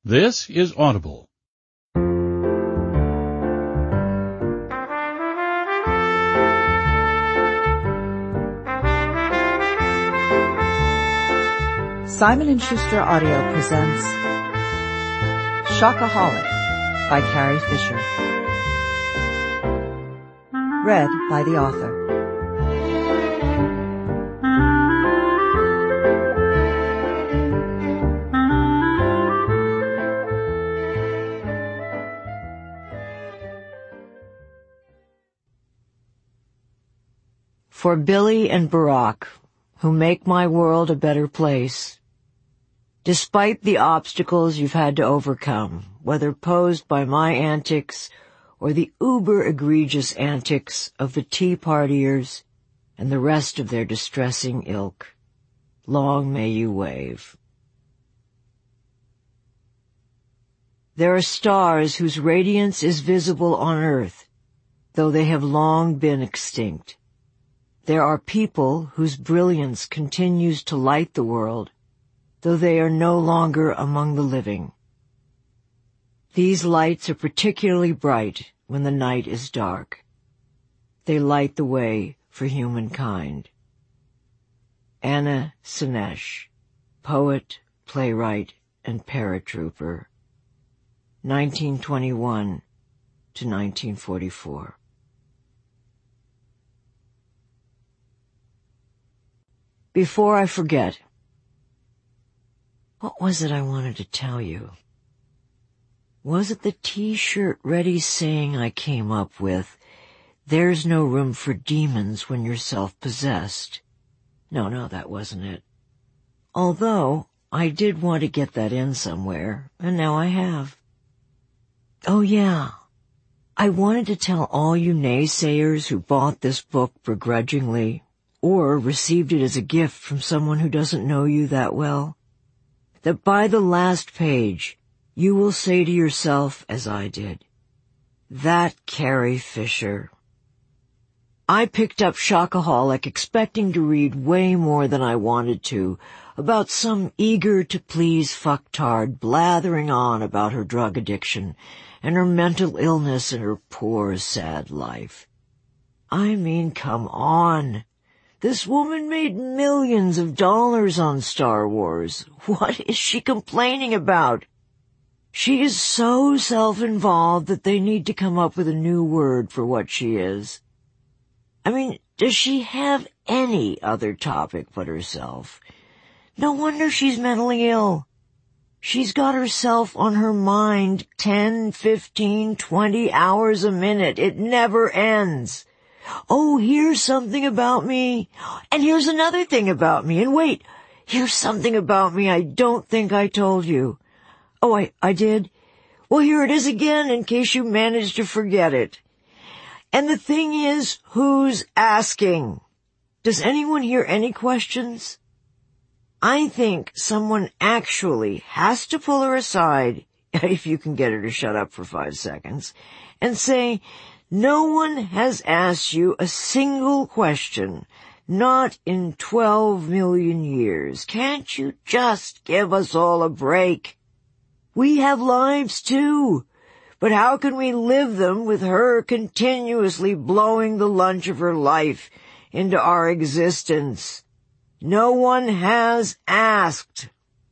This is Audible. Simon & Schuster Audio presents Shockaholic by Carrie Fisher. Read by the author. For Billy and Barack, who make my world a better place, despite the obstacles you've had to overcome, whether posed by my antics or the uber-egregious antics of the Tea Partiers and the rest of their distressing ilk, long may you wave. There are stars whose radiance is visible on Earth, though they have long been extinct. There are people whose brilliance continues to light the world, though they are no longer among the living. These lights are particularly bright when the night is dark. They light the way for humankind. Anna Sinesh, poet, playwright, and paratrooper, 1921 to 1944. Before I forget, what was it I wanted to tell you? Was it the T-shirt ready saying I came up with, "There's no room for demons when you're self-possessed"? No, that wasn't it. Although I did want to get that in somewhere, and now I have. Oh yeah, I wanted to tell all you naysayers who bought this book begrudgingly, or received it as a gift from someone who doesn't know you that well, that by the last page you will say to yourself, as I did, "That Carrie Fisher." I picked up Shockaholic expecting to read way more than I wanted to, about some eager-to-please fucktard blathering on about her drug addiction and her mental illness and her poor, sad life. I mean, come on. This woman made millions of dollars on Star Wars. What is she complaining about? She is so self-involved that they need to come up with a new word for what she is. I mean, does she have any other topic but herself? No wonder she's mentally ill. She's got herself on her mind 10, 15, 20 hours a minute. It never ends. Oh, here's something about me. And here's another thing about me. And wait, here's something about me I don't think I told you. Oh, I did? Well, here it is again in case you managed to forget it. And the thing is, who's asking? Does anyone hear any questions? I think someone actually has to pull her aside, if you can get her to shut up for 5 seconds, and say, "No one has asked you a single question, not in 12 million years. Can't you just give us all a break? We have lives too, but how can we live them with her continuously blowing the lunch of her life into our existence? No one has asked."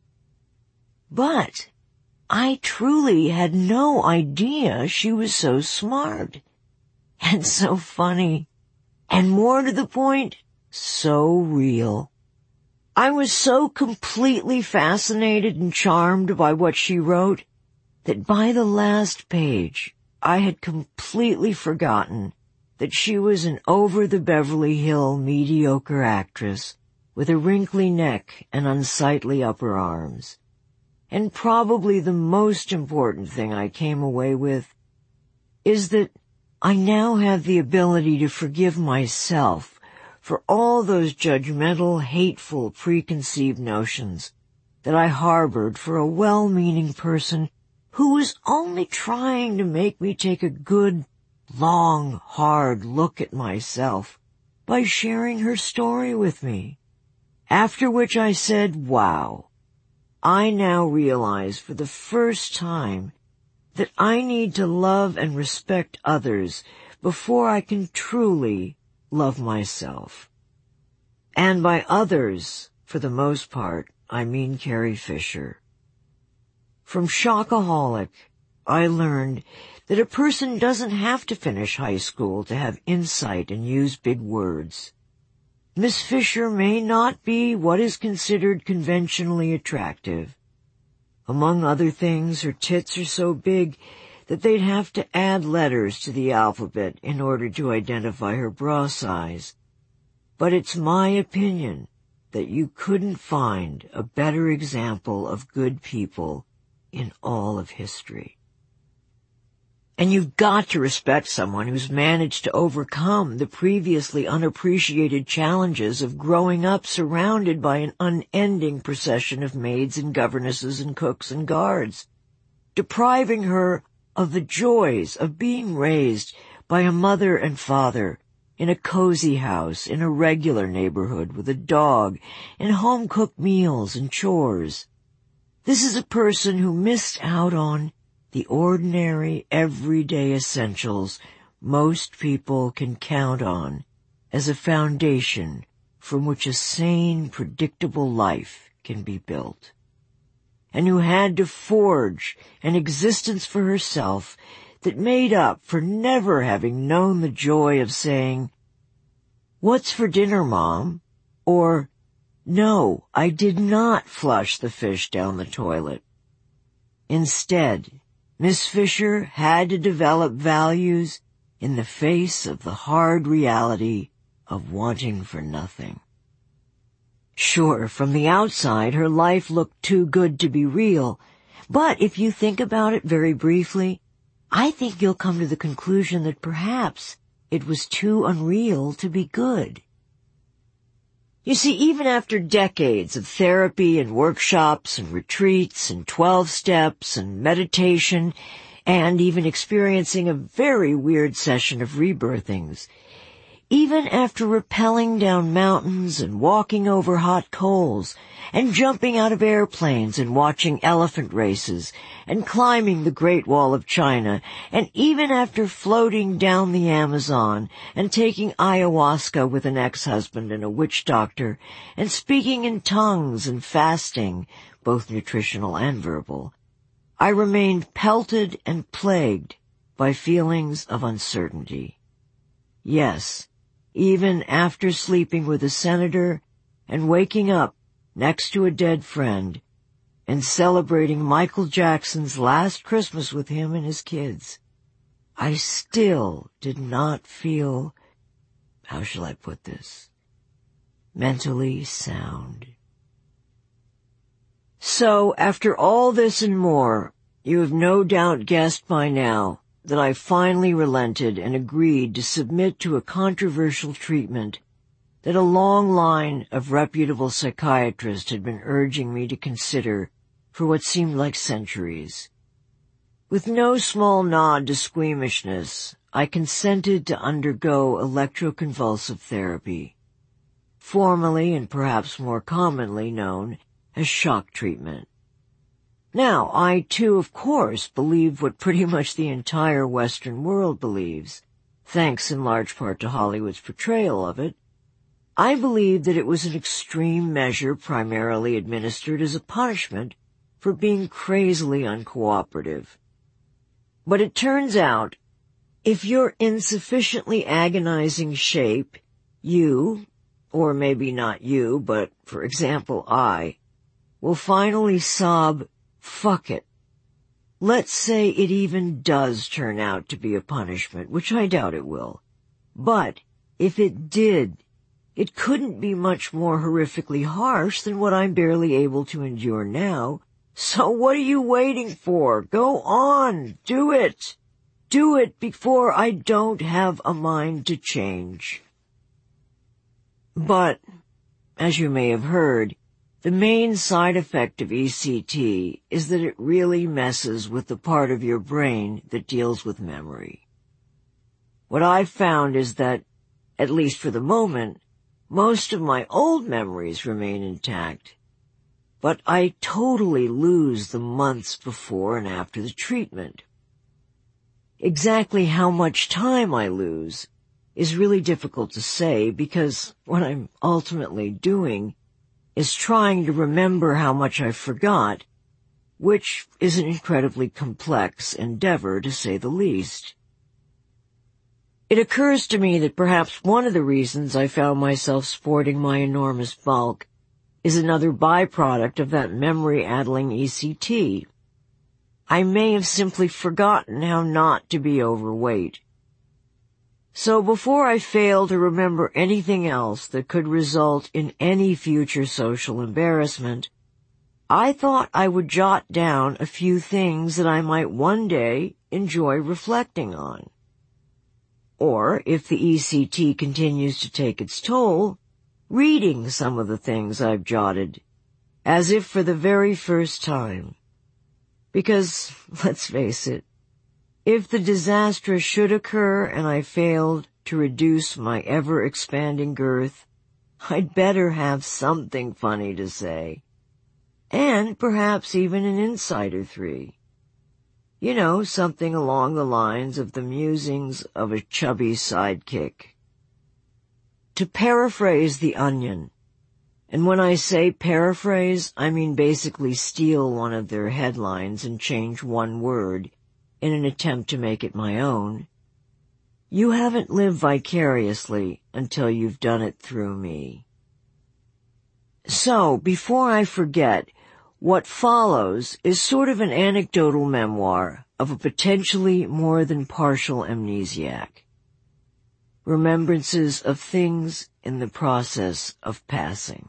But I truly had no idea she was so smart. And so funny, and more to the point, so real. I was so completely fascinated and charmed by what she wrote that by the last page I had completely forgotten that she was an over-the-Beverly Hill mediocre actress with a wrinkly neck and unsightly upper arms. And probably the most important thing I came away with is that I now have the ability to forgive myself for all those judgmental, hateful, preconceived notions that I harbored for a well-meaning person who was only trying to make me take a good, long, hard look at myself by sharing her story with me. After which I said, wow, I now realize for the first time that I need to love and respect others before I can truly love myself. And by others, for the most part, I mean Carrie Fisher. From Shockaholic, I learned that a person doesn't have to finish high school to have insight and use big words. Miss Fisher may not be what is considered conventionally attractive. Among other things, her tits are so big that they'd have to add letters to the alphabet in order to identify her bra size. But it's my opinion that you couldn't find a better example of good people in all of history. And you've got to respect someone who's managed to overcome the previously unappreciated challenges of growing up surrounded by an unending procession of maids and governesses and cooks and guards, depriving her of the joys of being raised by a mother and father in a cozy house in a regular neighborhood with a dog and home-cooked meals and chores. This is a person who missed out on the ordinary, everyday essentials most people can count on as a foundation from which a sane, predictable life can be built, and who had to forge an existence for herself that made up for never having known the joy of saying, "What's for dinner, Mom?" or, "No, I did not flush the fish down the toilet." Instead, Miss Fisher had to develop values in the face of the hard reality of wanting for nothing. Sure, from the outside, her life looked too good to be real, but if you think about it very briefly, I think you'll come to the conclusion that perhaps it was too unreal to be good. You see, even after decades of therapy and workshops and retreats and 12 steps and meditation and even experiencing a very weird session of rebirthings, even after rappelling down mountains and walking over hot coals and jumping out of airplanes and watching elephant races and climbing the Great Wall of China, and even after floating down the Amazon and taking ayahuasca with an ex-husband and a witch doctor and speaking in tongues and fasting, both nutritional and verbal, I remained pelted and plagued by feelings of uncertainty. Yes, even after sleeping with a senator and waking up next to a dead friend and celebrating Michael Jackson's last Christmas with him and his kids, I still did not feel, how shall I put this, mentally sound. So, after all this and more, you have no doubt guessed by now that I finally relented and agreed to submit to a controversial treatment that a long line of reputable psychiatrists had been urging me to consider for what seemed like centuries. With no small nod to squeamishness, I consented to undergo electroconvulsive therapy, formally and perhaps more commonly known as shock treatment. Now, I too, of course, believe what pretty much the entire Western world believes, thanks in large part to Hollywood's portrayal of it. I believe that it was an extreme measure primarily administered as a punishment for being crazily uncooperative. But it turns out, if you're in sufficiently agonizing shape, you, or maybe not you, but, for example, I, will finally sob, "Fuck it." Let's say it even does turn out to be a punishment, which I doubt it will. But if it did, it couldn't be much more horrifically harsh than what I'm barely able to endure now. So what are you waiting for? Go on, do it. Do it before I don't have a mind to change. But, as you may have heard, the main side effect of ECT is that it really messes with the part of your brain that deals with memory. What I've found is that, at least for the moment, most of my old memories remain intact. but I totally lose the months before and after the treatment. Exactly how much time I lose is really difficult to say because what I'm ultimately doing is trying to remember how much I forgot, which is an incredibly complex endeavor to say the least. It occurs to me that perhaps one of the reasons I found myself sporting my enormous bulk is another byproduct of that memory-addling ECT. I may have simply forgotten how not to be overweight. So before I fail to remember anything else that could result in any future social embarrassment, I thought I would jot down a few things that I might one day enjoy reflecting on. Or, if the ECT continues to take its toll, reading some of the things I've jotted, as if for the very first time. Because, let's face it, if the disaster should occur and I failed to reduce my ever-expanding girth, I'd better have something funny to say. And perhaps even an insider 3. You know, something along the lines of the musings of a chubby sidekick. To paraphrase The Onion, and when I say paraphrase, I mean basically steal one of their headlines and change one word in an attempt to make it my own, you haven't lived vicariously until you've done it through me. So, before I forget, what follows is sort of an anecdotal memoir of a potentially more than partial amnesiac. Remembrances of things in the process of passing.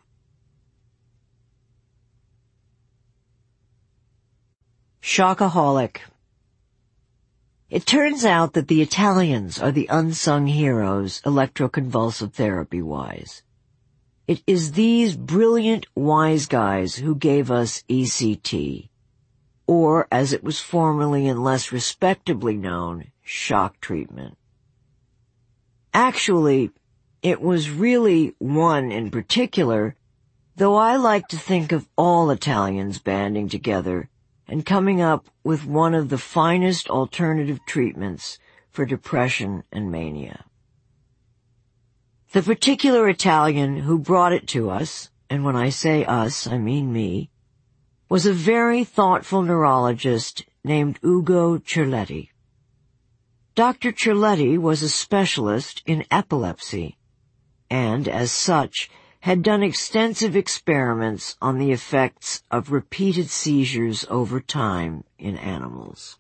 Shockaholic. It turns out that the Italians are the unsung heroes electroconvulsive therapy-wise. It is these brilliant wise guys who gave us ECT, or, as it was formerly and less respectably known, shock treatment. Actually, it was really one in particular, though I like to think of all Italians banding together and coming up with one of the finest alternative treatments for depression and mania. The particular Italian who brought it to us, and when I say us, I mean me, was a very thoughtful neurologist named Ugo Cerletti. Dr. Cerletti was a specialist in epilepsy, and as such had done extensive experiments on the effects of repeated seizures over time in animals.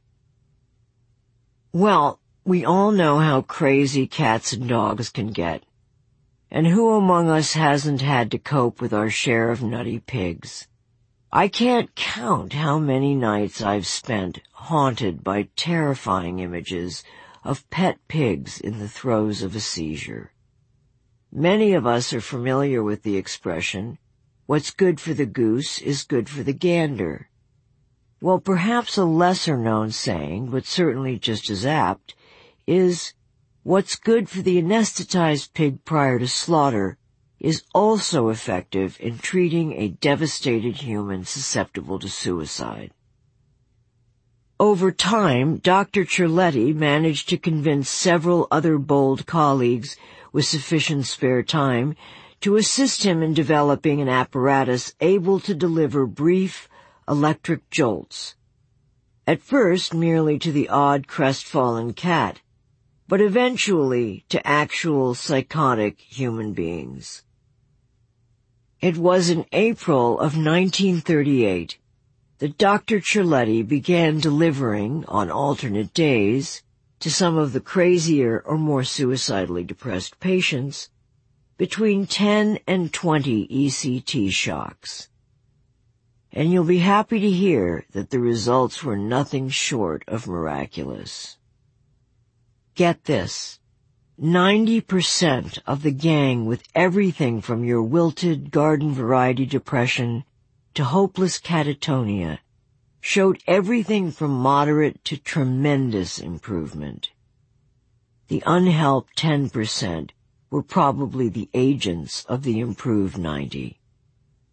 Well, we all know how crazy cats and dogs can get. And who among us hasn't had to cope with our share of nutty pigs? I can't count how many nights I've spent haunted by terrifying images of pet pigs in the throes of a seizure. Many of us are familiar with the expression, "What's good for the goose is good for the gander." Well, perhaps a lesser-known saying, but certainly just as apt, is, "What's good for the anesthetized pig prior to slaughter is also effective in treating a devastated human susceptible to suicide." Over time, Dr. Cerletti managed to convince several other bold colleagues with sufficient spare time to assist him in developing an apparatus able to deliver brief electric jolts, at first merely to the odd crestfallen cat, but eventually to actual psychotic human beings. It was in April of 1938 that Dr. Cerletti began delivering, on alternate days, to some of the crazier or more suicidally depressed patients, between 10 and 20 ECT shocks. And you'll be happy to hear that the results were nothing short of miraculous. Get this, 90% of the gang with everything from your wilted garden-variety depression to hopeless catatonia showed everything from moderate to tremendous improvement. The unhelped 10% were probably the agents of the improved 90.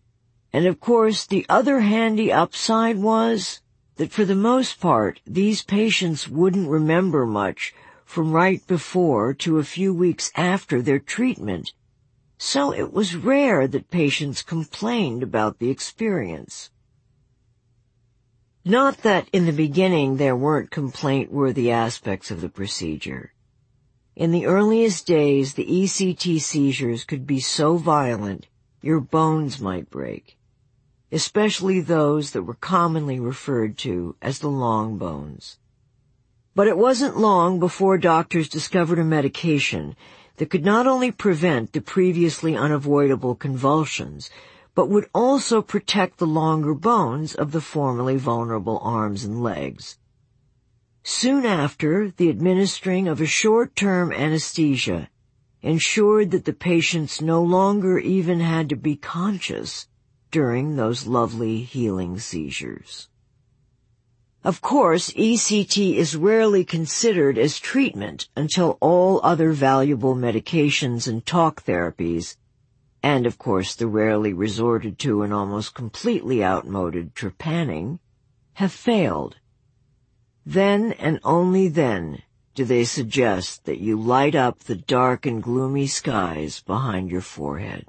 And of course, the other handy upside was that for the most part, these patients wouldn't remember much from right before to a few weeks after their treatment, so it was rare that patients complained about the experience. Not that in the beginning there weren't complaint-worthy aspects of the procedure. In the earliest days, the ECT seizures could be so violent your bones might break, especially those that were commonly referred to as the long bones. But it wasn't long before doctors discovered a medication that could not only prevent the previously unavoidable convulsions, but would also protect the longer bones of the formerly vulnerable arms and legs. Soon after, the administering of a short-term anesthesia ensured that the patients no longer even had to be conscious during those lovely healing seizures. Of course, ECT is rarely considered as treatment until all other valuable medications and talk therapies, and of course the rarely resorted to and almost completely outmoded trepanning, have failed. Then and only then do they suggest that you light up the dark and gloomy skies behind your forehead.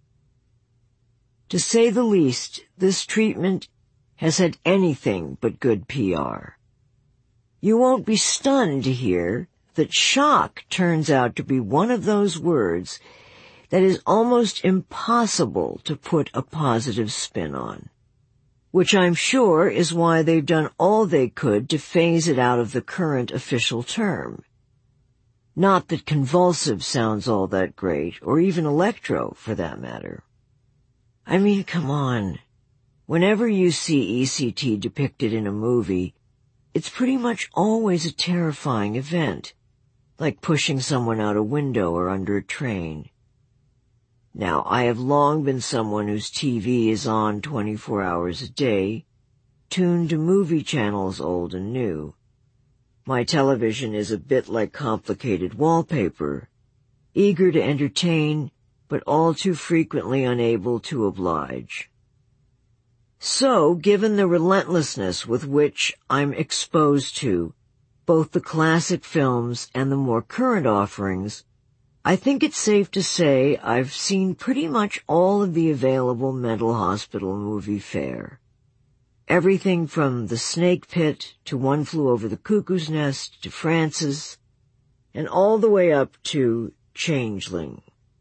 To say the least, this treatment has had anything but good PR. You won't be stunned to hear that shock turns out to be one of those words that is almost impossible to put a positive spin on, which I'm sure is why they've done all they could to phase it out of the current official term. Not that convulsive sounds all that great, or even electro, for that matter. I mean, come on. Whenever you see ECT depicted in a movie, it's pretty much always a terrifying event, like pushing someone out a window or under a train. Now, I have long been someone whose TV is on 24 hours a day, tuned to movie channels old and new. My television is a bit like complicated wallpaper, eager to entertain, but all too frequently unable to oblige. So, given the relentlessness with which I'm exposed to both the classic films and the more current offerings, I think it's safe to say I've seen pretty much all of the available mental hospital movie fare. Everything from The Snake Pit to One Flew Over the Cuckoo's Nest to Frances, and all the way up to Changeling.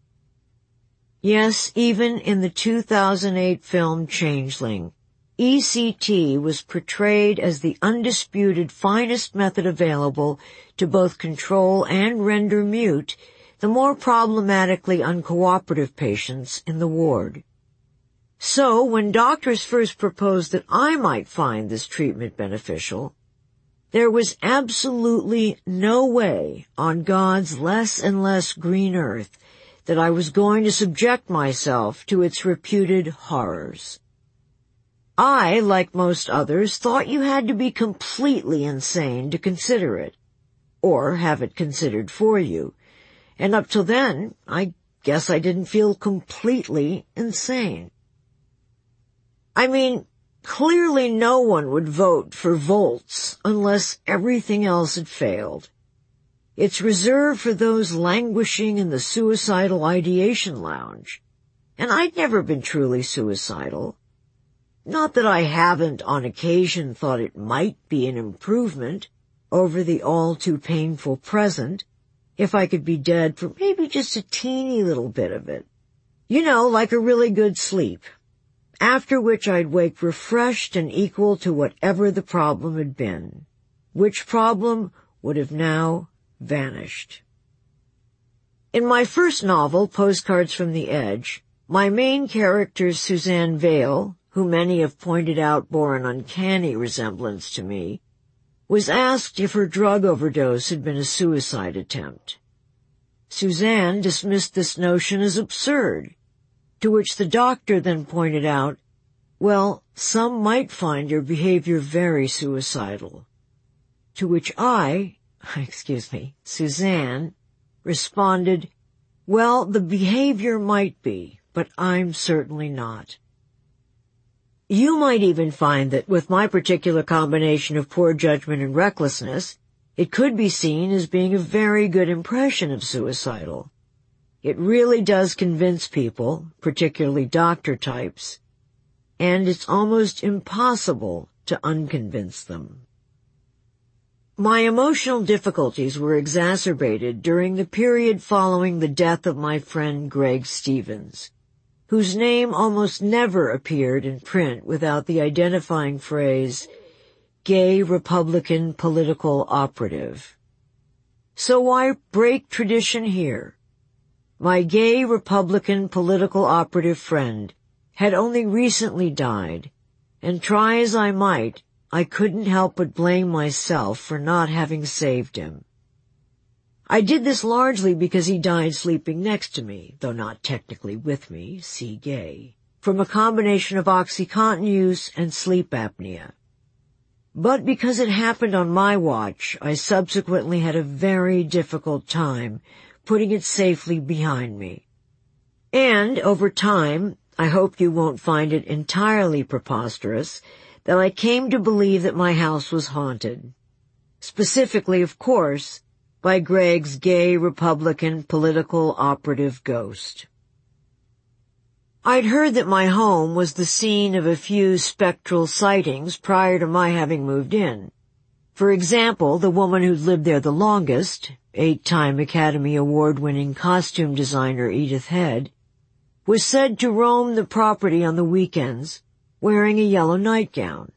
Yes, even in the 2008 film Changeling, ECT was portrayed as the undisputed finest method available to both control and render mute the more problematically uncooperative patients in the ward. So, when doctors first proposed that I might find this treatment beneficial, there was absolutely no way on God's less and less green earth that I was going to subject myself to its reputed horrors. I, like most others, thought you had to be completely insane to consider it, or have it considered for you, and up till then, I guess I didn't feel completely insane. I mean, clearly no one would vote for Volts unless everything else had failed. It's reserved for those languishing in the suicidal ideation lounge, and I'd never been truly suicidal. Not that I haven't on occasion thought it might be an improvement over the all-too-painful present if I could be dead for maybe just a teeny little bit of it. You know, like a really good sleep, after which I'd wake refreshed and equal to whatever the problem had been, which problem would have now vanished. In my first novel, Postcards from the Edge, my main character, Suzanne Vale, who many have pointed out bore an uncanny resemblance to me, was asked if her drug overdose had been a suicide attempt. Suzanne dismissed this notion as absurd, to which the doctor then pointed out, well, some might find your behavior very suicidal. To which Suzanne, responded, well, the behavior might be, but I'm certainly not. You might even find that with my particular combination of poor judgment and recklessness, it could be seen as being a very good impression of suicidal. It really does convince people, particularly doctor types, and it's almost impossible to unconvince them. My emotional difficulties were exacerbated during the period following the death of my friend Greg Stevens, whose name almost never appeared in print without the identifying phrase, gay Republican political operative. So why break tradition here? My gay Republican political operative friend had only recently died, and try as I might, I couldn't help but blame myself for not having saved him. I did this largely because he died sleeping next to me, though not technically with me, see gay, from a combination of OxyContin use and sleep apnea. But because it happened on my watch, I subsequently had a very difficult time putting it safely behind me. And, over time, I hope you won't find it entirely preposterous that I came to believe that my house was haunted. Specifically, of course, by Greg's gay Republican political operative ghost. I'd heard that my home was the scene of a few spectral sightings prior to my having moved in. For example, the woman who'd lived there the longest, 8-time Academy Award-winning costume designer Edith Head, was said to roam the property on the weekends wearing a yellow nightgown.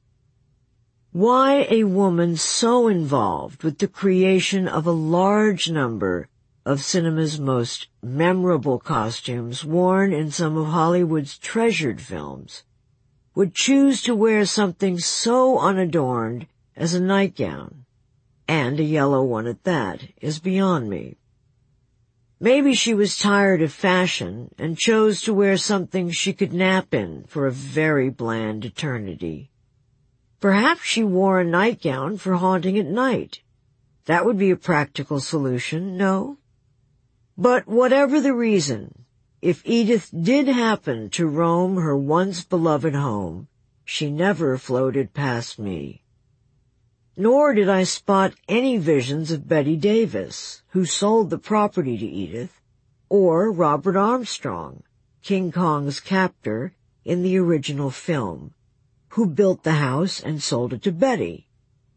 Why a woman so involved with the creation of a large number of cinema's most memorable costumes worn in some of Hollywood's treasured films would choose to wear something so unadorned as a nightgown, and a yellow one at that, is beyond me. Maybe she was tired of fashion and chose to wear something she could nap in for a very bland eternity. Perhaps she wore a nightgown for haunting at night. That would be a practical solution, no? But whatever the reason, if Edith did happen to roam her once beloved home, she never floated past me. Nor did I spot any visions of Betty Davis, who sold the property to Edith, or Robert Armstrong, King Kong's captor in the original film, who built the house and sold it to Betty.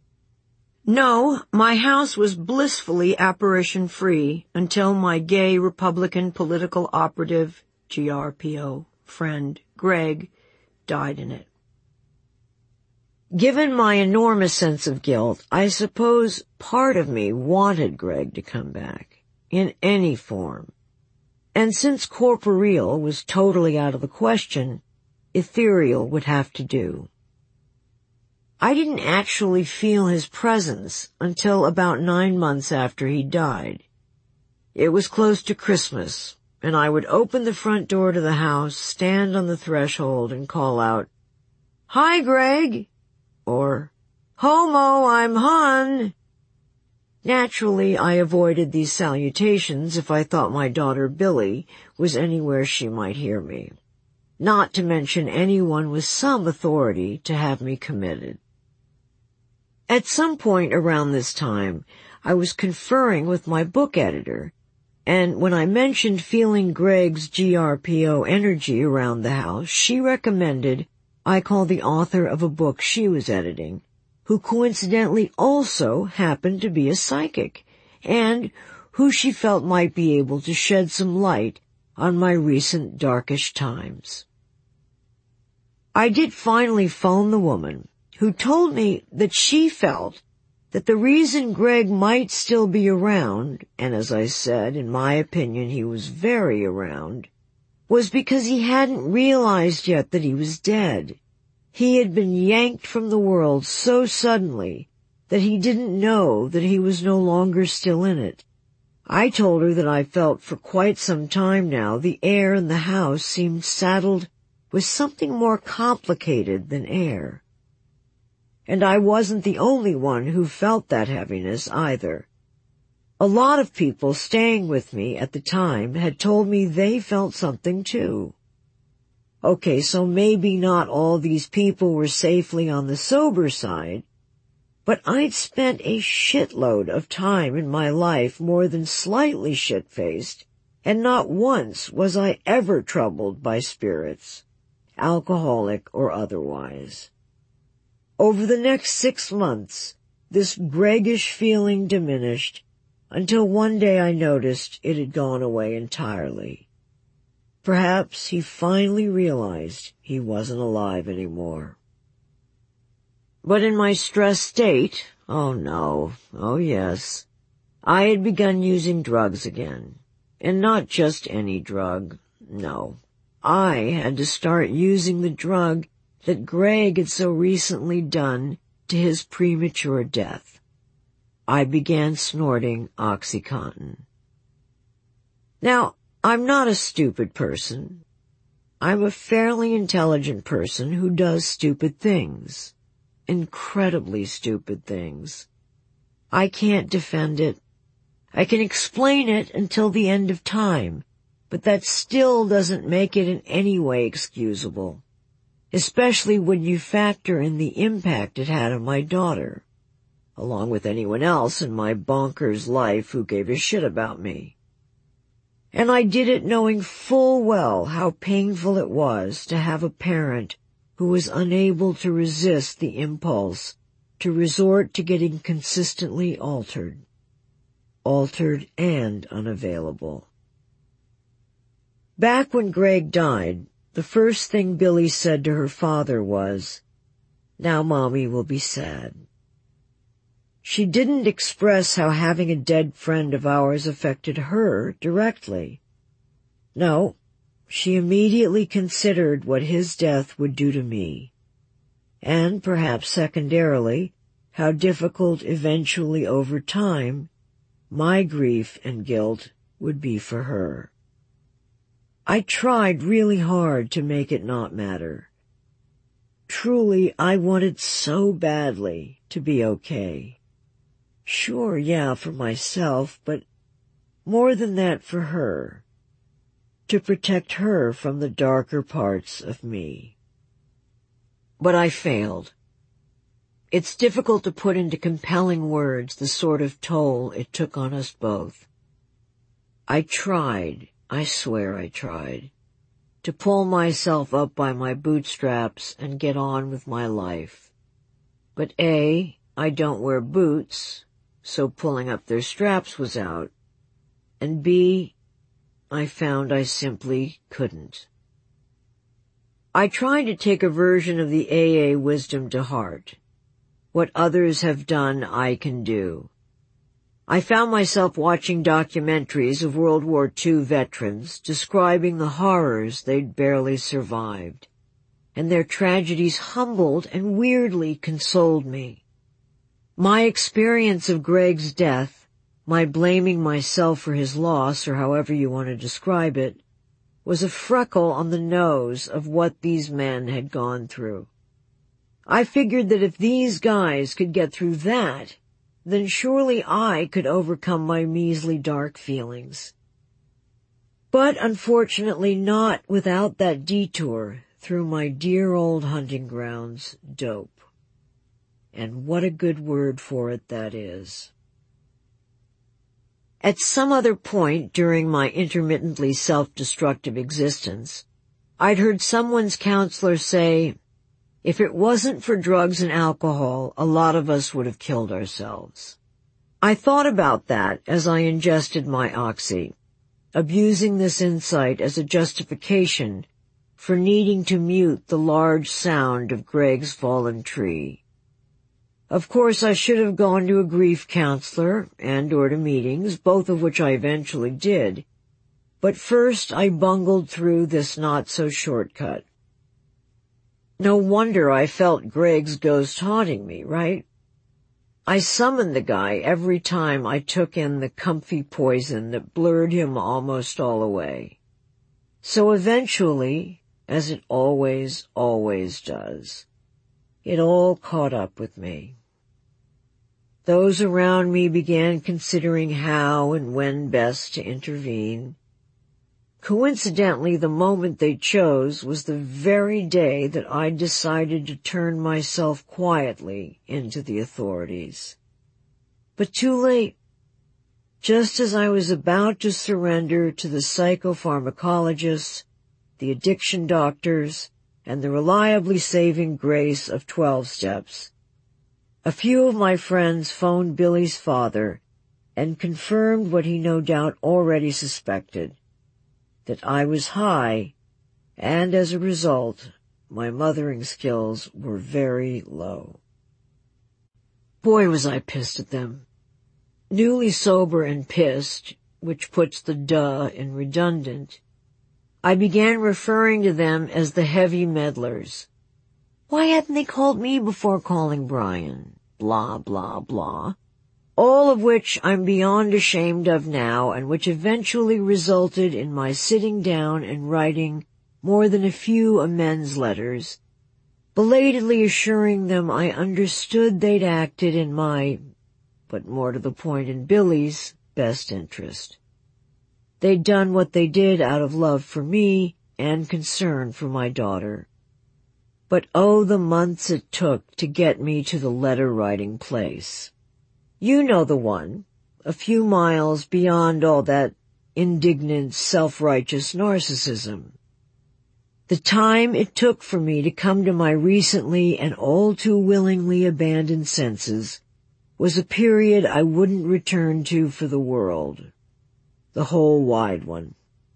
No, my house was blissfully apparition-free until my gay Republican political operative, GRPO, friend, Greg, died in it. Given my enormous sense of guilt, I suppose part of me wanted Greg to come back, in any form. And since corporeal was totally out of the question, ethereal would have to do. I didn't actually feel his presence until about 9 months after he died. It was close to Christmas, and I would open the front door to the house, stand on the threshold, and call out, "Hi, Greg!" or, "Homo, I'm Hun." Naturally, I avoided these salutations if I thought my daughter Billy was anywhere she might hear me, not to mention anyone with some authority to have me committed. At some point around this time, I was conferring with my book editor, and when I mentioned feeling Greg's GRPO energy around the house, she recommended I call the author of a book she was editing, who coincidentally also happened to be a psychic, and who she felt might be able to shed some light on my recent darkish times. I did finally phone the woman, who told me that she felt that the reason Greg might still be around, and as I said, in my opinion he was very around, was because he hadn't realized yet that he was dead. He had been yanked from the world so suddenly that he didn't know that he was no longer still in it. I told her that I felt for quite some time now the air in the house seemed saddled with something more complicated than air. And I wasn't the only one who felt that heaviness either. A lot of people staying with me at the time had told me they felt something too. Okay, so maybe not all these people were safely on the sober side, but I'd spent a shitload of time in my life more than slightly shit-faced, and not once was I ever troubled by spirits, alcoholic or otherwise. Over the next 6 months, this Greggish feeling diminished, until one day I noticed it had gone away entirely. Perhaps he finally realized he wasn't alive anymore. But in my stressed state, oh no, oh yes, I had begun using drugs again. And not just any drug, no. I had to start using the drug that Greg had so recently done to his premature death. I began snorting OxyContin. Now, I'm not a stupid person. I'm a fairly intelligent person who does stupid things. Incredibly stupid things. I can't defend it. I can explain it until the end of time, but that still doesn't make it in any way excusable, especially when you factor in the impact it had on my daughter, along with anyone else in my bonkers life who gave a shit about me. And I did it knowing full well how painful it was to have a parent who was unable to resist the impulse to resort to getting consistently altered and unavailable. Back when Greg died, the first thing Billy said to her father was, "Now Mommy will be sad." She didn't express how having a dead friend of ours affected her directly. No, she immediately considered what his death would do to me, and perhaps secondarily, how difficult eventually over time my grief and guilt would be for her. I tried really hard to make it not matter. Truly, I wanted so badly to be okay. Sure, yeah, for myself, but more than that for her. To protect her from the darker parts of me. But I failed. It's difficult to put into compelling words the sort of toll it took on us both. I tried, I swear I tried, to pull myself up by my bootstraps and get on with my life. But A, I don't wear boots, so pulling up their straps was out, and B, I found I simply couldn't. I tried to take a version of the AA wisdom to heart. What others have done, I can do. I found myself watching documentaries of World War II veterans describing the horrors they'd barely survived, and their tragedies humbled and weirdly consoled me. My experience of Greg's death, my blaming myself for his loss, or however you want to describe it, was a freckle on the nose of what these men had gone through. I figured that if these guys could get through that, then surely I could overcome my measly dark feelings. But unfortunately not without that detour through my dear old hunting grounds, dope. And what a good word for it that is. At some other point during my intermittently self-destructive existence, I'd heard someone's counselor say, if it wasn't for drugs and alcohol, a lot of us would have killed ourselves. I thought about that as I ingested my oxy, abusing this insight as a justification for needing to mute the large sound of Greg's fallen tree. Of course, I should have gone to a grief counselor and/or to meetings, both of which I eventually did. But first I bungled through this not-so-shortcut. No wonder I felt Greg's ghost haunting me, right? I summoned the guy every time I took in the comfy poison that blurred him almost all away. So eventually, as it always does, it all caught up with me. Those around me began considering how and when best to intervene. Coincidentally, the moment they chose was the very day that I decided to turn myself quietly into the authorities. But too late. Just as I was about to surrender to the psychopharmacologists, the addiction doctors, and the reliably saving grace of 12 steps, a few of my friends phoned Billy's father and confirmed what he no doubt already suspected, that I was high, and as a result, my mothering skills were very low. Boy, was I pissed at them. Newly sober and pissed, which puts the duh in redundant, I began referring to them as the heavy meddlers. Why hadn't they called me before calling Brian? Blah, blah, blah. All of which I'm beyond ashamed of now, and which eventually resulted in my sitting down and writing more than a few amends letters, belatedly assuring them I understood they'd acted in my, but more to the point in Billy's, best interest. They'd done what they did out of love for me and concern for my daughter. But oh, the months it took to get me to the letter-writing place. You know the one, a few miles beyond all that indignant, self-righteous narcissism. The time it took for me to come to my recently and all too willingly abandoned senses was a period I wouldn't return to for the world, the whole wide one.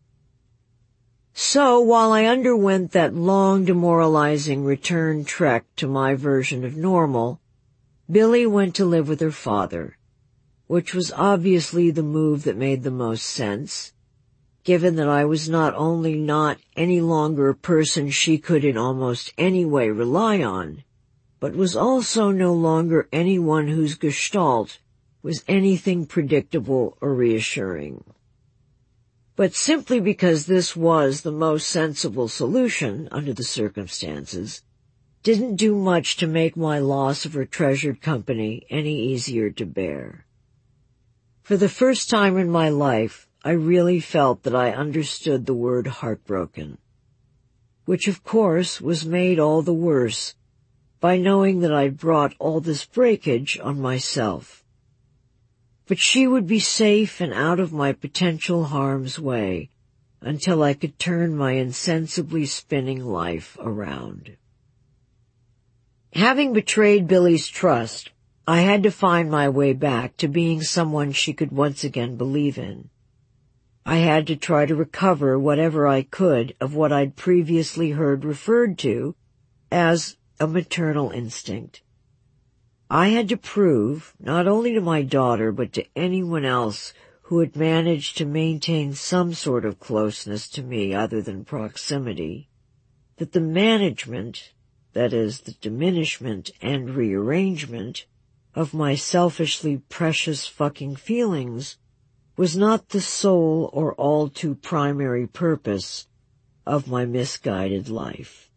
So while I underwent that long, demoralizing return trek to my version of normal, Billy went to live with her father, which was obviously the move that made the most sense, given that I was not only not any longer a person she could in almost any way rely on, but was also no longer anyone whose gestalt was anything predictable or reassuring. But simply because this was the most sensible solution under the circumstances, didn't do much to make my loss of her treasured company any easier to bear. For the first time in my life, I really felt that I understood the word heartbroken, which of course was made all the worse by knowing that I'd brought all this breakage on myself. But she would be safe and out of my potential harm's way until I could turn my insensibly spinning life around. Having betrayed Billy's trust, I had to find my way back to being someone she could once again believe in. I had to try to recover whatever I could of what I'd previously heard referred to as a maternal instinct. I had to prove, not only to my daughter, but to anyone else who had managed to maintain some sort of closeness to me other than proximity, that the management, that is, the diminishment and rearrangement of my selfishly precious fucking feelings, was not the sole or all too primary purpose of my misguided life.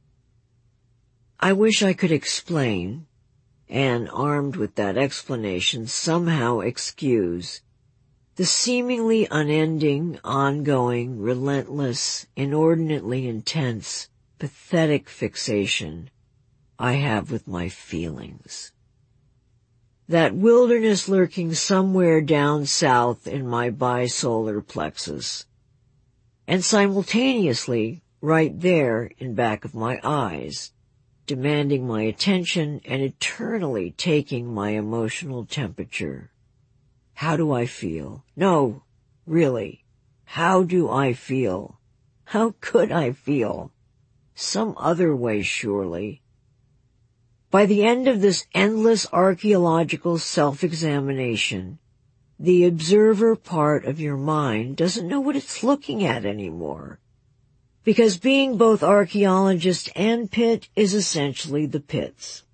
I wish I could explain, and armed with that explanation somehow excuse, the seemingly unending, ongoing, relentless, inordinately intense, pathetic fixation I have with my feelings. That wilderness lurking somewhere down south in my bisolar plexus, and simultaneously right there in back of my eyes, demanding my attention and eternally taking my emotional temperature. How do I feel? No, really, how do I feel? How could I feel? Some other way, surely. By the end of this endless archaeological self-examination, the observer part of your mind doesn't know what it's looking at anymore, because being both archaeologist and pit is essentially the pits.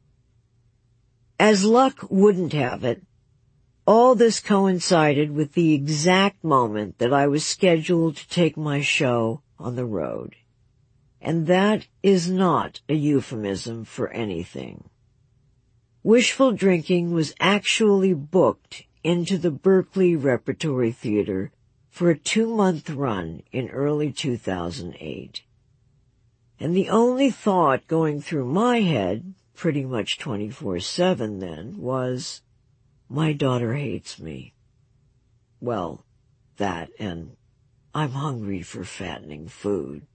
As luck wouldn't have it, all this coincided with the exact moment that I was scheduled to take my show on the road. And that is not a euphemism for anything. Wishful Drinking was actually booked into the Berkeley Repertory Theater for a 2-month run in early 2008. And the only thought going through my head, pretty much 24/7 then, was, my daughter hates me. Well, that, and I'm hungry for fattening food.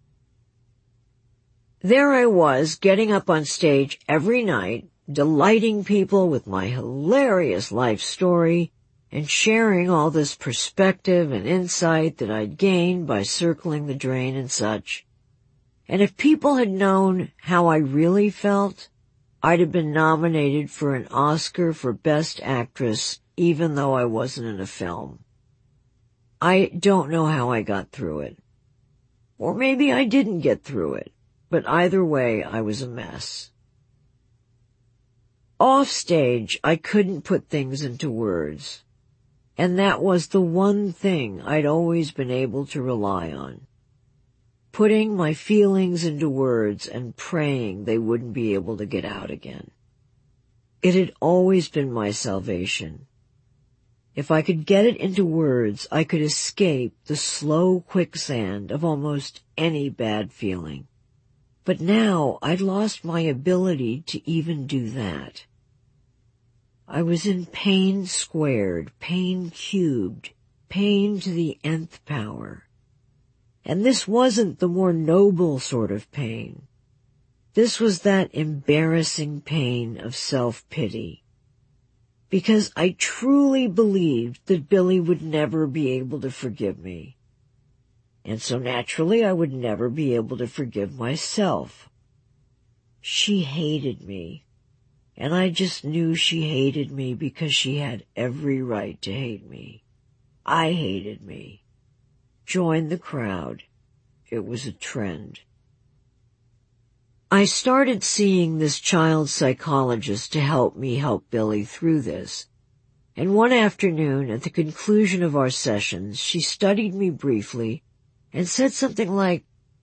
There I was, getting up on stage every night, delighting people with my hilarious life story, and sharing all this perspective and insight that I'd gained by circling the drain and such. And if people had known how I really felt, I'd have been nominated for an Oscar for Best Actress, even though I wasn't in a film. I don't know how I got through it. Or maybe I didn't get through it, but either way, I was a mess. Off stage, I couldn't put things into words, and that was the one thing I'd always been able to rely on. Putting my feelings into words and praying they wouldn't be able to get out again. It had always been my salvation. If I could get it into words, I could escape the slow quicksand of almost any bad feeling. But now I'd lost my ability to even do that. I was in pain squared, pain cubed, pain to the nth power. And this wasn't the more noble sort of pain. This was that embarrassing pain of self-pity. Because I truly believed that Billy would never be able to forgive me. And so naturally I would never be able to forgive myself. She hated me. And I just knew she hated me because she had every right to hate me. I hated me. Join the crowd. It was a trend. I started seeing this child psychologist to help me help Billy through this. And one afternoon, at the conclusion of our sessions, she studied me briefly and said something like,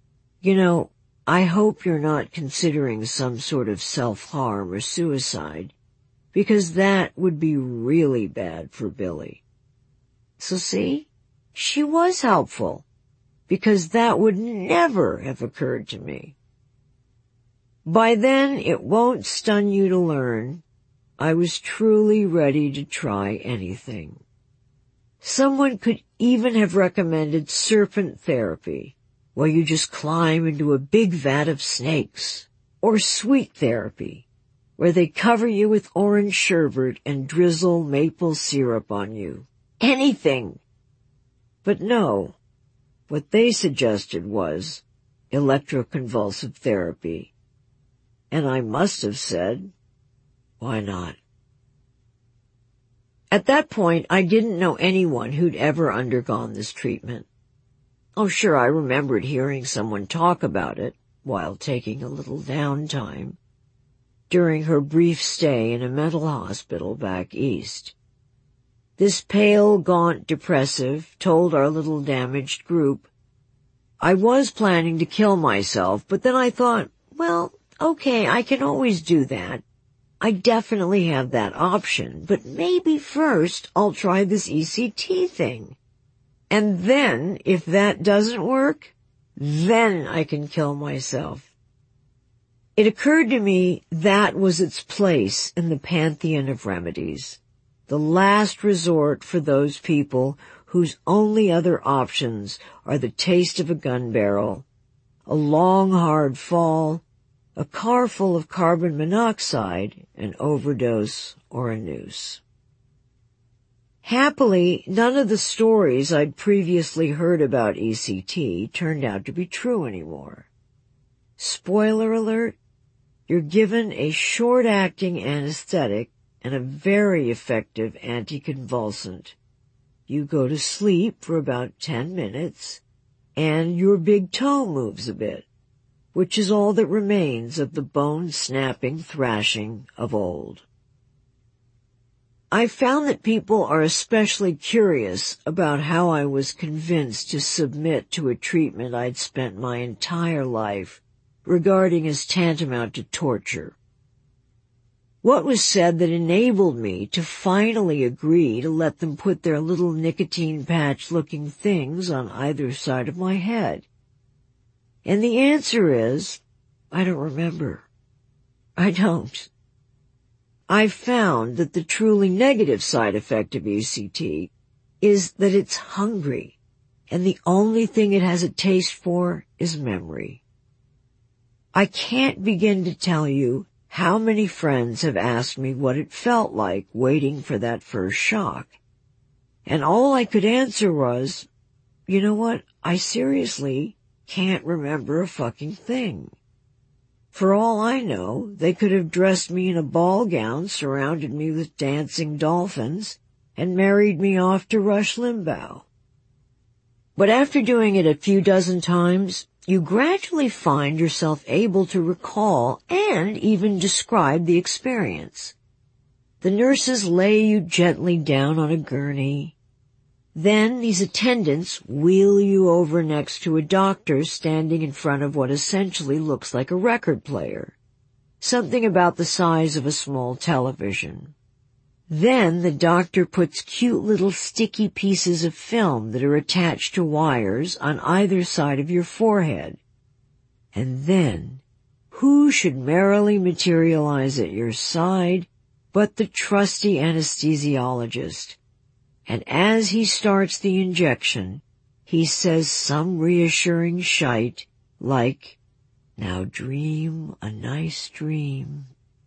I hope you're not considering some sort of self-harm or suicide, because that would be really bad for Billy. So see, she was helpful, because that would never have occurred to me. By then, it won't stun you to learn, I was truly ready to try anything. Someone could even have recommended serpent therapy, where you just climb into a big vat of snakes, or sweet therapy, where they cover you with orange sherbet and drizzle maple syrup on you. Anything. But no, what they suggested was electroconvulsive therapy. And I must have said, why not? At that point, I didn't know anyone who'd ever undergone this treatment. Oh, sure, I remembered hearing someone talk about it while taking a little downtime during her brief stay in a mental hospital back east. This pale, gaunt depressive told our little damaged group, I was planning to kill myself, but then I thought, well, okay, I can always do that. I definitely have that option, but maybe first I'll try this ECT thing. And then, if that doesn't work, then I can kill myself. It occurred to me that was its place in the pantheon of remedies, the last resort for those people whose only other options are the taste of a gun barrel, a long, hard fall, a car full of carbon monoxide, an overdose, or a noose. Happily, none of the stories I'd previously heard about ECT turned out to be true anymore. Spoiler alert, you're given a short-acting anesthetic and a very effective anticonvulsant. You go to sleep for about 10 minutes, and your big toe moves a bit, which is all that remains of the bone-snapping thrashing of old. I found that people are especially curious about how I was convinced to submit to a treatment I'd spent my entire life regarding as tantamount to torture. What was said that enabled me to finally agree to let them put their little nicotine patch-looking things on either side of my head? And the answer is, I don't remember. I don't. I've found that the truly negative side effect of ECT is that it's hungry, and the only thing it has a taste for is memory. I can't begin to tell you how many friends have asked me what it felt like waiting for that first shock. And all I could answer was, you know what, I seriously can't remember a fucking thing. For all I know, they could have dressed me in a ball gown, surrounded me with dancing dolphins, and married me off to Rush Limbaugh. But after doing it a few dozen times, you gradually find yourself able to recall and even describe the experience. The nurses lay you gently down on a gurney. Then these attendants wheel you over next to a doctor standing in front of what essentially looks like a record player, something about the size of a small television. Then the doctor puts cute little sticky pieces of film that are attached to wires on either side of your forehead. And then, who should merrily materialize at your side but the trusty anesthesiologist? And as he starts the injection, he says some reassuring shite like, "Now dream a nice dream."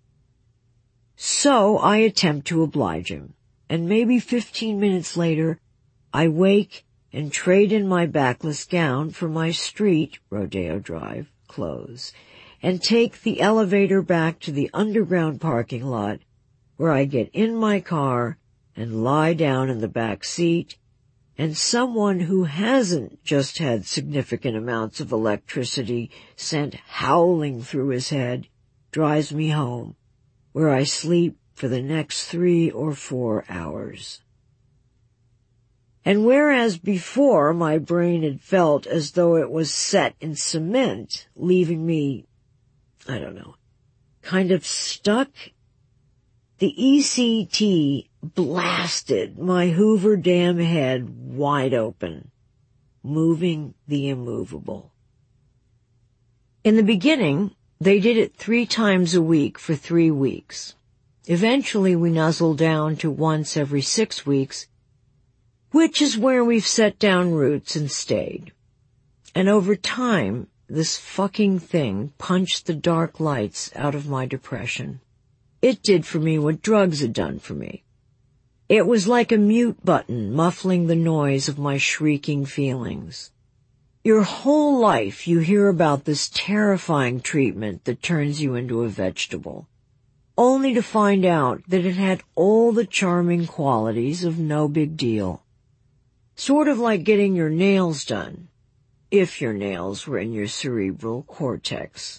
So I attempt to oblige him, and maybe 15 minutes later, I wake and trade in my backless gown for my street, Rodeo Drive, clothes, and take the elevator back to the underground parking lot, where I get in my car and lie down in the back seat, and someone who hasn't just had significant amounts of electricity sent howling through his head drives me home, where I sleep for the next 3 or 4 hours. And whereas before my brain had felt as though it was set in cement, leaving me, kind of stuck, the ECT blasted my Hoover Dam head wide open, moving the immovable. In the beginning, they did it 3 times a week for 3 weeks. Eventually we nuzzled down to once every 6 weeks, which is where we've set down roots and stayed. And over time, this fucking thing punched the dark lights out of my depression. It did for me what drugs had done for me. It was like a mute button muffling the noise of my shrieking feelings. Your whole life you hear about this terrifying treatment that turns you into a vegetable, only to find out that it had all the charming qualities of no big deal. Sort of like getting your nails done, if your nails were in your cerebral cortex.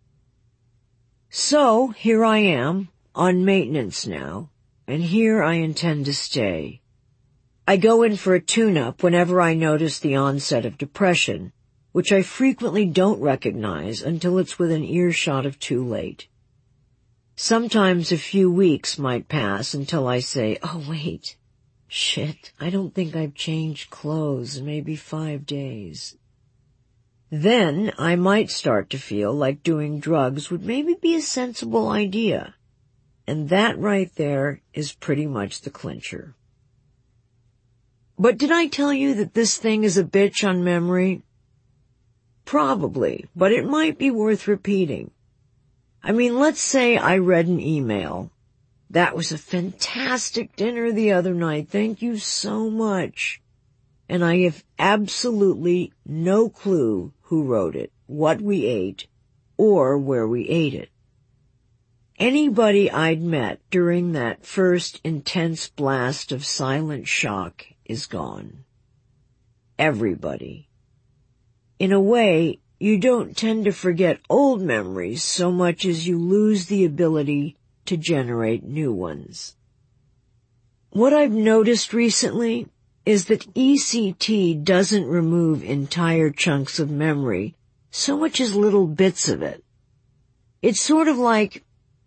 So here I am, on maintenance now, and here I intend to stay. I go in for a tune-up whenever I notice the onset of depression, which I frequently don't recognize until it's within earshot of too late. Sometimes a few weeks might pass until I say, oh wait, shit, I don't think I've changed clothes in maybe 5 days. Then I might start to feel like doing drugs would maybe be a sensible idea. And that right there is pretty much the clincher. But did I tell you that this thing is a bitch on memory? Probably, but it might be worth repeating. I mean, let's say I read an email. That was a fantastic dinner the other night. Thank you so much. And I have absolutely no clue who wrote it, what we ate, or where we ate it. Anybody I'd met during that first intense blast of silent shock is gone. Everybody. In a way, you don't tend to forget old memories so much as you lose the ability to generate new ones. What I've noticed recently is that ECT doesn't remove entire chunks of memory so much as little bits of it. It's sort of like,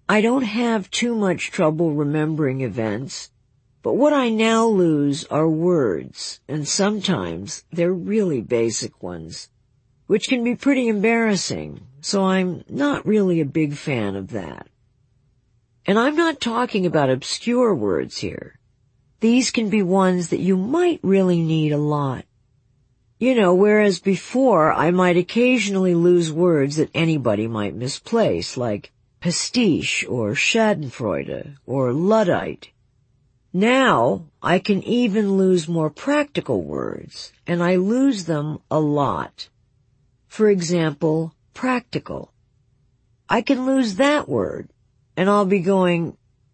I don't have too much trouble remembering events, but what I now lose are words, and sometimes they're really basic ones, which can be pretty embarrassing, so I'm not really a big fan of that. And I'm not talking about obscure words here. These can be ones that you might really need a lot. You know, whereas before I might occasionally lose words that anybody might misplace, like pastiche or schadenfreude or Luddite. Now I can even lose more practical words, and I lose them a lot. For example, practical. I can lose that word, and I'll be going,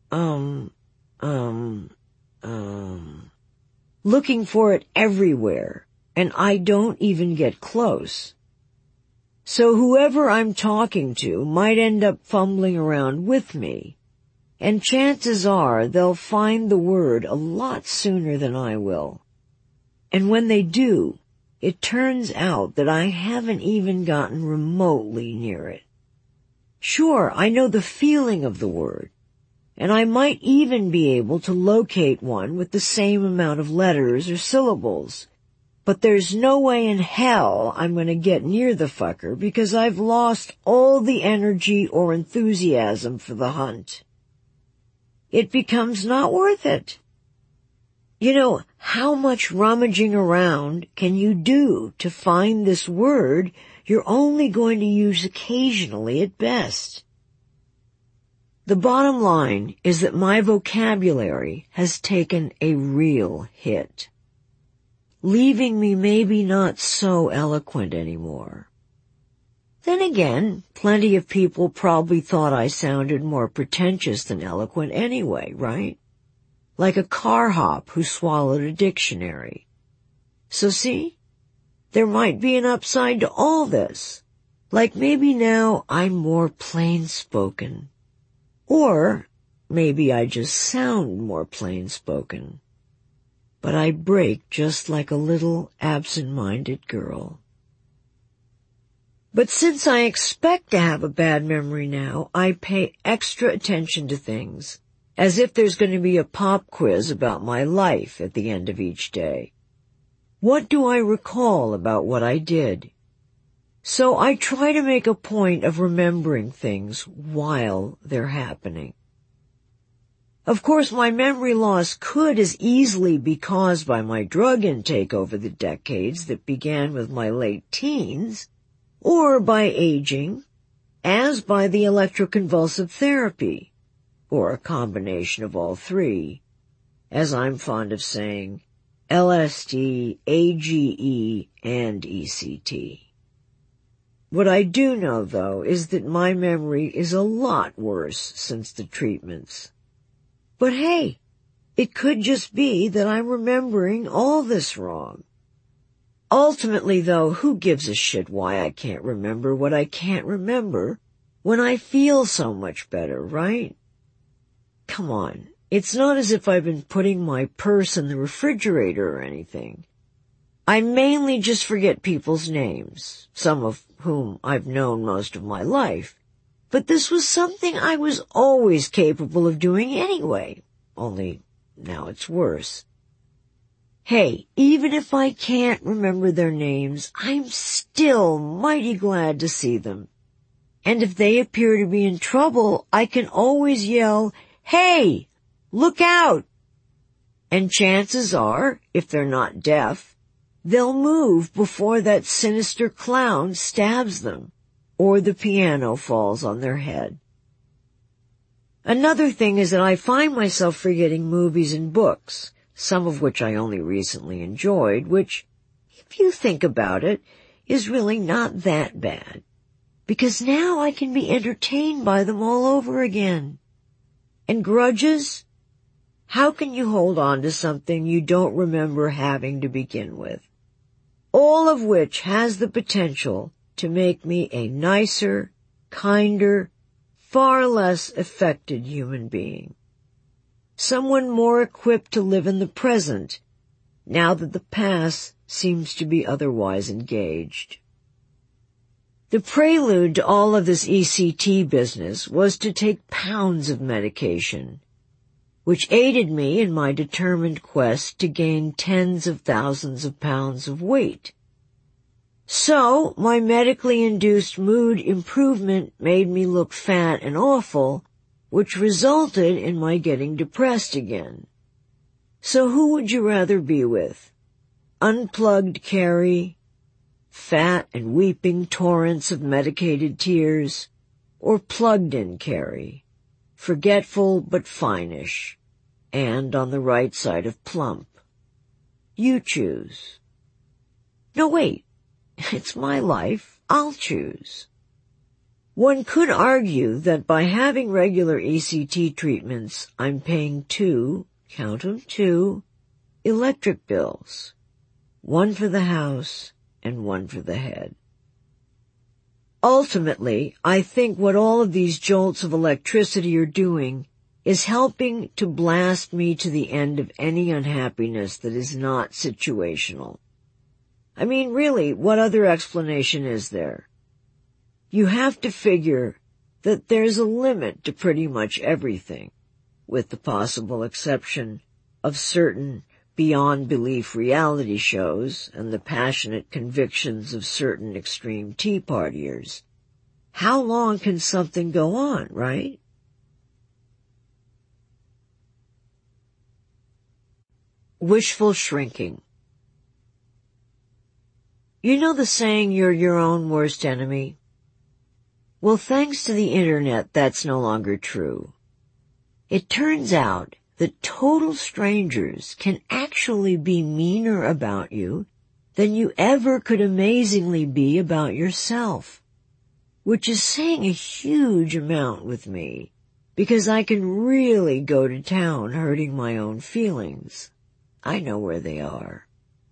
looking for it everywhere, and I don't even get close. So whoever I'm talking to might end up fumbling around with me, and chances are they'll find the word a lot sooner than I will. And when they do, it turns out that I haven't even gotten remotely near it. Sure, I know the feeling of the word, and I might even be able to locate one with the same amount of letters or syllables, but there's no way in hell I'm going to get near the fucker because I've lost all the energy or enthusiasm for the hunt. It becomes not worth it. You know, how much rummaging around can you do to find this word you're only going to use occasionally at best? The bottom line is that my vocabulary has taken a real hit, leaving me maybe not so eloquent anymore. Then again, plenty of people probably thought I sounded more pretentious than eloquent anyway, right? Like a car hop who swallowed a dictionary. So see, there might be an upside to all this. Like maybe now I'm more plain-spoken. Or maybe I just sound more plain-spoken. But I break just like a little absent-minded girl. But since I expect to have a bad memory now, I pay extra attention to things, as if there's going to be a pop quiz about my life at the end of each day. What do I recall about what I did? So I try to make a point of remembering things while they're happening. Of course, my memory loss could as easily be caused by my drug intake over the decades that began with my late teens, or by aging, as by the electroconvulsive therapy, or a combination of all three, as I'm fond of saying, LSD, AGE, and ECT. What I do know, though, is that my memory is a lot worse since the treatments. But hey, it could just be that I'm remembering all this wrong. Ultimately, though, who gives a shit why I can't remember what I can't remember when I feel so much better, right? Come on, it's not as if I've been putting my purse in the refrigerator or anything. I mainly just forget people's names, some of whom I've known most of my life. But this was something I was always capable of doing anyway, only now it's worse. Hey, even if I can't remember their names, I'm still mighty glad to see them. And if they appear to be in trouble, I can always yell, "Hey, look out!" And chances are, if they're not deaf, they'll move before that sinister clown stabs them, or the piano falls on their head. Another thing is that I find myself forgetting movies and books, some of which I only recently enjoyed, which, if you think about it, is really not that bad, because now I can be entertained by them all over again. And grudges? How can you hold on to something you don't remember having to begin with? All of which has the potential to make me a nicer, kinder, far less affected human being. Someone more equipped to live in the present, now that the past seems to be otherwise engaged. The prelude to all of this ECT business was to take pounds of medication, which aided me in my determined quest to gain tens of thousands of pounds of weight. So, my medically induced mood improvement made me look fat and awful, which resulted in my getting depressed again. So who would you rather be with? Unplugged Carrie, fat and weeping torrents of medicated tears, or plugged-in Carrie, forgetful but fine-ish, and on the right side of plump? You choose. No, wait. It's my life. I'll choose. One could argue that by having regular ECT treatments, I'm paying two, count 'em, two, electric bills. One for the house and one for the head. Ultimately, I think what all of these jolts of electricity are doing is helping to blast me to the end of any unhappiness that is not situational. I mean, really, what other explanation is there? You have to figure that there's a limit to pretty much everything, with the possible exception of certain beyond belief reality shows and the passionate convictions of certain extreme Tea Partiers. How long can something go on, right? Wishful shrinking. You know the saying, you're your own worst enemy? Well, thanks to the internet, that's no longer true. It turns out that total strangers can actually be meaner about you than you ever could amazingly be about yourself, which is saying a huge amount with me, because I can really go to town hurting my own feelings. I know where they are.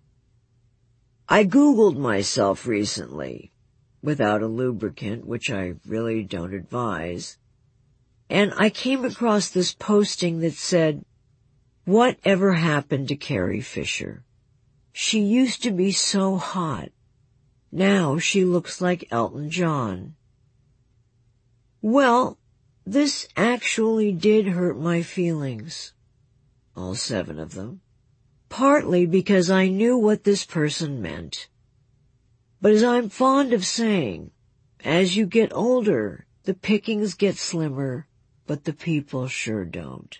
I Googled myself recently, without a lubricant, which I really don't advise, and I came across this posting that said, "Whatever happened to Carrie Fisher? She used to be so hot. Now she looks like Elton John." Well, this actually did hurt my feelings, all 7 of them. Partly because I knew what this person meant. But as I'm fond of saying, as you get older, the pickings get slimmer, but the people sure don't.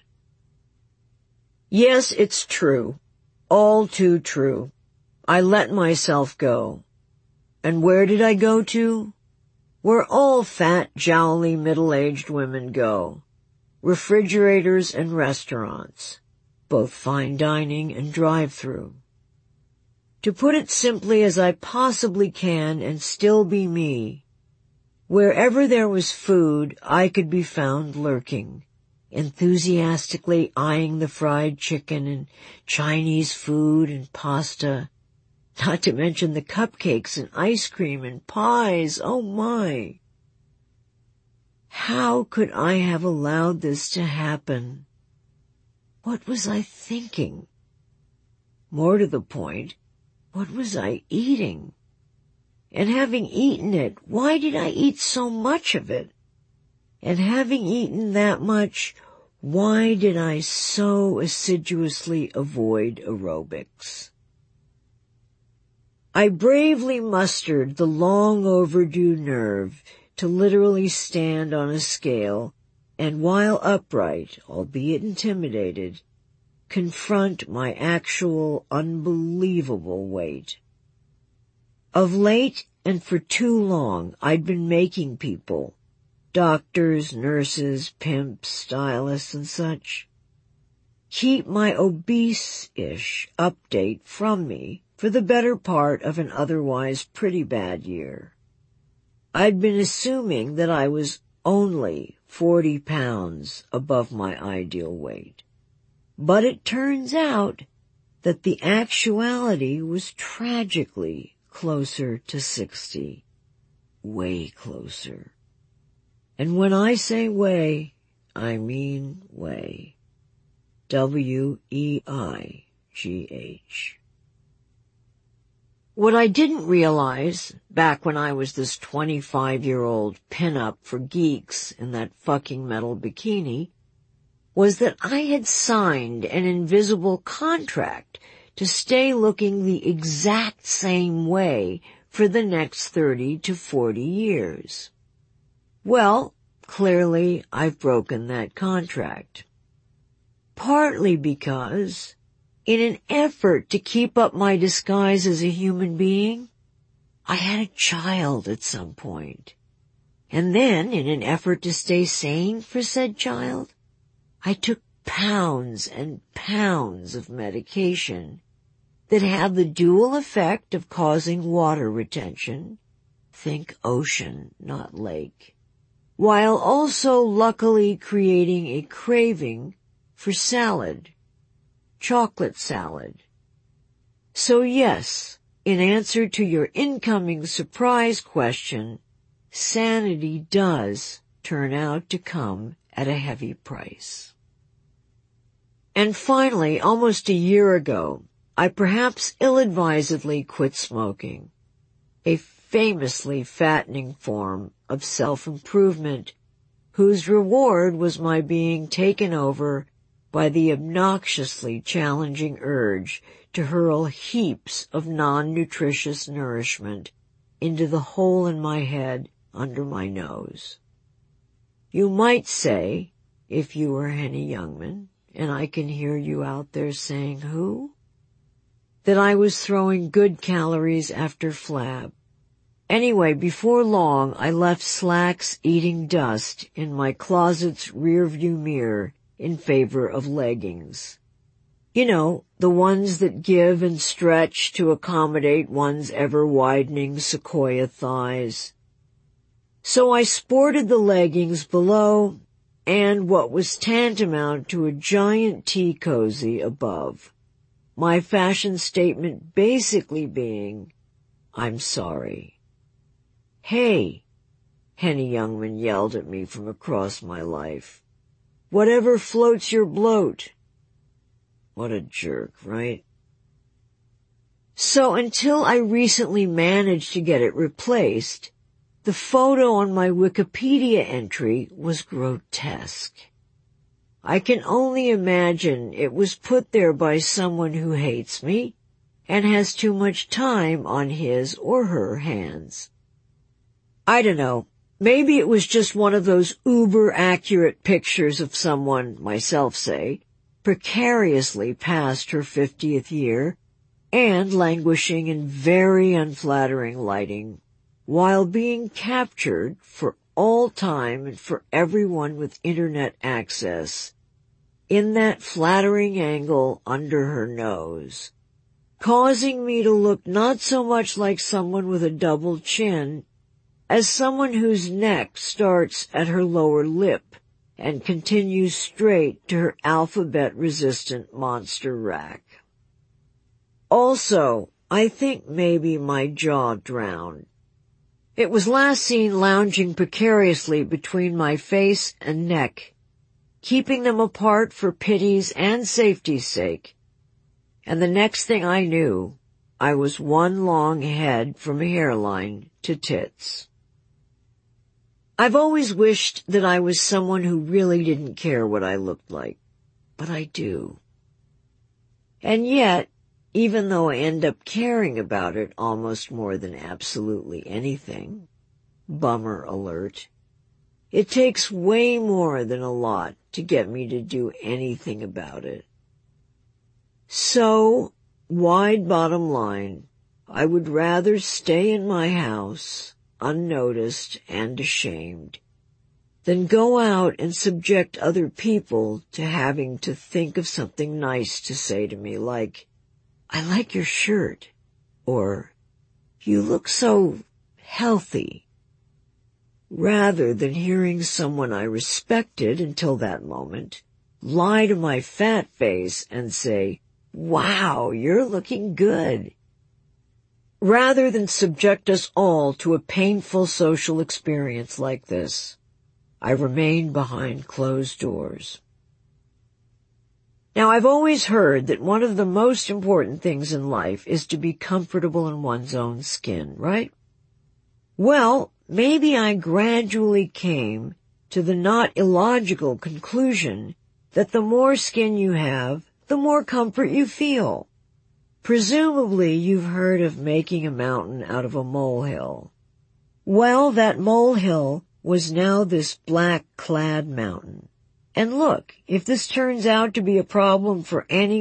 Yes, it's true. All too true. I let myself go. And where did I go to? Where all fat, jowly, middle-aged women go. Refrigerators and restaurants. Both fine dining and drive-through. To put it simply as I possibly can and still be me, wherever there was food, I could be found lurking, enthusiastically eyeing the fried chicken and Chinese food and pasta, not to mention the cupcakes and ice cream and pies. Oh my! How could I have allowed this to happen? What was I thinking? More to the point, what was I eating? And having eaten it, why did I eat so much of it? And having eaten that much, why did I so assiduously avoid aerobics? I bravely mustered the long overdue nerve to literally stand on a scale and, while upright, albeit intimidated, confront my actual unbelievable weight. Of late, and for too long, I'd been making people, doctors, nurses, pimps, stylists, and such, keep my obese-ish update from me for the better part of an otherwise pretty bad year. I'd been assuming that I was only 40 pounds above my ideal weight. But it turns out that the actuality was tragically closer to 60. Way closer. And when I say way, I mean way. W-E-I-G-H. What I didn't realize, back when I was this 25-year-old pinup for geeks in that fucking metal bikini, was that I had signed an invisible contract to stay looking the exact same way for the next 30 to 40 years. Well, clearly I've broken that contract. Partly because, in an effort to keep up my disguise as a human being, I had a child at some point. And then, in an effort to stay sane for said child, I took pounds and pounds of medication that have the dual effect of causing water retention, think ocean, not lake, while also luckily creating a craving for salad, chocolate salad. So yes, in answer to your incoming surprise question, sanity does turn out to come at a heavy price. And finally, almost a year ago, I perhaps ill-advisedly quit smoking, a famously fattening form of self-improvement whose reward was my being taken over by the obnoxiously challenging urge to hurl heaps of non-nutritious nourishment into the hole in my head under my nose. You might say, if you were Henny Youngman, and I can hear you out there saying who, that I was throwing good calories after flab. Anyway, before long, I left slacks eating dust in my closet's rearview mirror in favor of leggings. You know, the ones that give and stretch to accommodate one's ever-widening sequoia thighs. So I sported the leggings below and what was tantamount to a giant tea cozy above. My fashion statement basically being, I'm sorry. Hey, Henny Youngman yelled at me from across my life. Whatever floats your bloat. What a jerk, right? So until I recently managed to get it replaced, the photo on my Wikipedia entry was grotesque. I can only imagine it was put there by someone who hates me and has too much time on his or her hands. I don't know, maybe it was just one of those uber-accurate pictures of someone, myself say, precariously past her 50th year and languishing in very unflattering lighting, while being captured for all time and for everyone with internet access in that flattering angle under her nose, causing me to look not so much like someone with a double chin as someone whose neck starts at her lower lip and continues straight to her alphabet-resistant monster rack. Also, I think maybe my jaw drowned. It was last seen lounging precariously between my face and neck, keeping them apart for pity's and safety's sake. And the next thing I knew, I was one long head from hairline to tits. I've always wished that I was someone who really didn't care what I looked like, but I do. And yet, even though I end up caring about it almost more than absolutely anything, bummer alert, it takes way more than a lot to get me to do anything about it. So, wide bottom line, I would rather stay in my house, unnoticed and ashamed, than go out and subject other people to having to think of something nice to say to me like, I like your shirt, or you look so healthy, rather than hearing someone I respected until that moment lie to my fat face and say, wow, you're looking good. Rather than subject us all to a painful social experience like this, I remain behind closed doors. Now, I've always heard that one of the most important things in life is to be comfortable in one's own skin, right? Well, maybe I gradually came to the not illogical conclusion that the more skin you have, the more comfort you feel. Presumably, you've heard of making a mountain out of a molehill. Well, that molehill was now this black-clad mountain. And look, if this turns out to be a problem for any